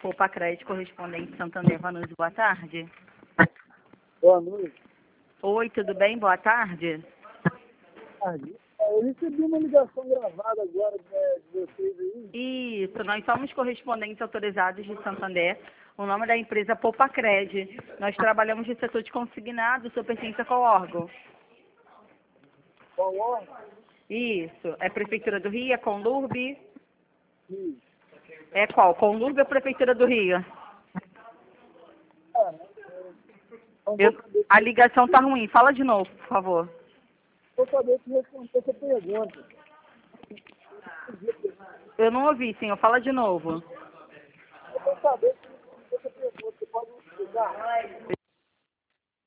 Poupa Crédito, correspondente Santander Vanucci, boa tarde. Boa noite. Oi, tudo bem? Boa tarde. Eu recebi uma ligação gravada agora de vocês aí. Isso, nós somos correspondentes autorizados de Santander. O nome da empresa é Poupa Crédito. Nós trabalhamos no setor de consignado, o senhor pertence a qual órgão? Qual órgão? Isso, é Prefeitura do Rio, é Conlurb? Sim. É qual? Conlurb ou Prefeitura do Rio? A ligação tá ruim, fala de novo, por favor. Vou saber se responder essa pergunta. Eu não ouvi, senhor, fala de novo. Eu vou saber se responder essa pergunta. Você pode me explicar?